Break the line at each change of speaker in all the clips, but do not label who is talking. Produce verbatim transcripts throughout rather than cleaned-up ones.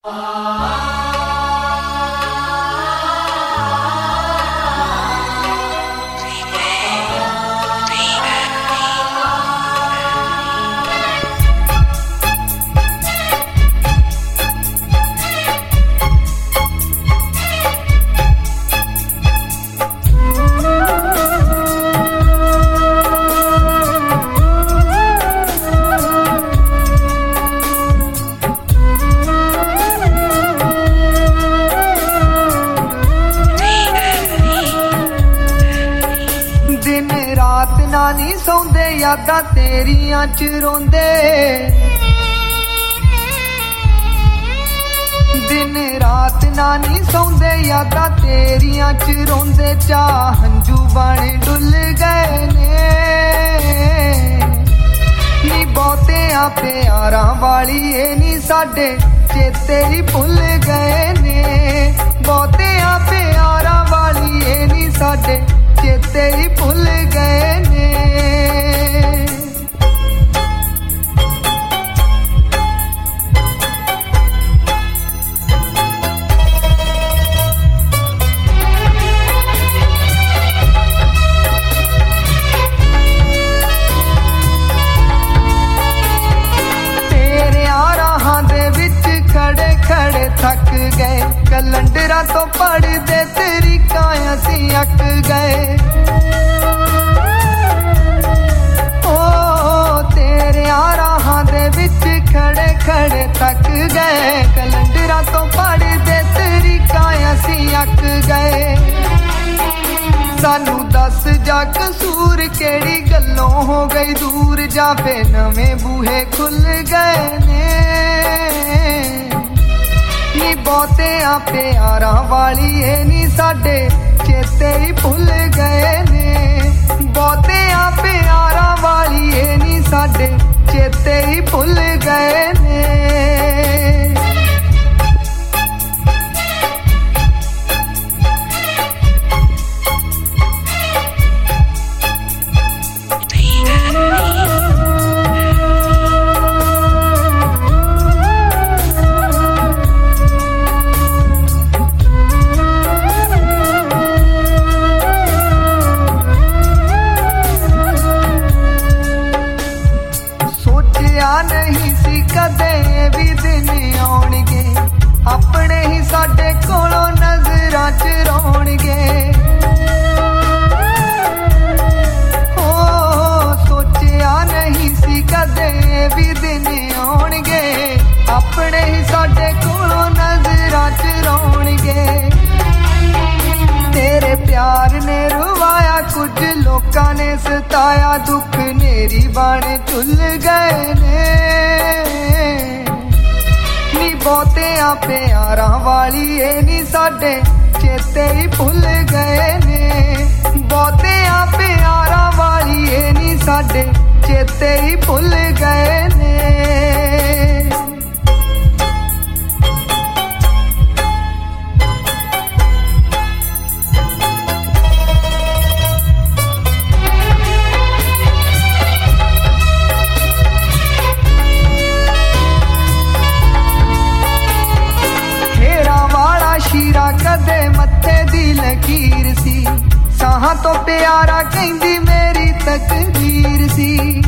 नी सौंदे यादां तेरियां च रोंदे, दिन रात ना नी सौंदे यादां तेरियां च रोंदे, चाह हंजू बन डुल गए ने नी बहुतियां प्यारां वाली ए नी साडे चेते ही भुल गए ने, बहुतियां प्यारां वाली ए नी साडे चेते ही भुल गए ने। तेरे राहां दे विच खड़े खड़े थक गए, कलंडरा तो पढ़दे तरीका असीं अक गए। ओ तेरे राहां दे विच खड़े खड़े थक गए, कलंडरा तो पढ़दे तरीका असीं अक गए। सानू दस जा कसूर केड़ी गल्लों हो गई दूर, जा फे नवें बूहे खुल गए ने नी बहुतियां प्यारां वाली ए नी साडे चेते ही भुल गए ने, बहुतियां प्यारां वाली ए नी साडे चेते ही भुल गए ने। नहीं सी कदे भी दिन आउणगे, अपने ही साडे कोलों नजरां च रौणगे। ओ सोचिया नहीं सी कदे भी दिन आउणगे, अपने ही साडे कोलों नजरां च रौणगे। तेरे प्यार ने रुवाया कुछ लोकां ने सताया, दुख नेरी बन झुल गए ने नी बहुतियां प्यारां वाली ए नी साडे चेते ही भुल गए ने, बहुतियां प्यारां वाली ए नी साडे चेते ही भुल गए ने। कदे मत्थे दी लकीर सी, साहां तो प्यारा कहंदी मेरी तकदीर सी।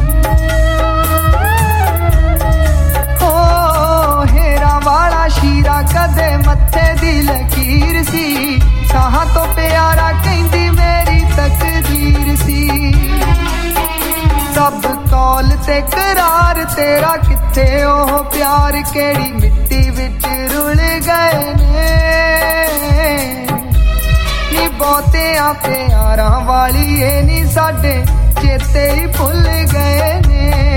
ओ हेरा वाला शीरा कदे मत्थे दी लकीर सी, साहां तो प्यारा कहंदी मेरी तकदीर सी। सब कौल ते करार तेरा किथे ओ प्यार, केड़ी मिट्टी विच रुल गए ने नी बहुतियां प्यारां वाली ए नी साडे चेते ही भुल गए ने।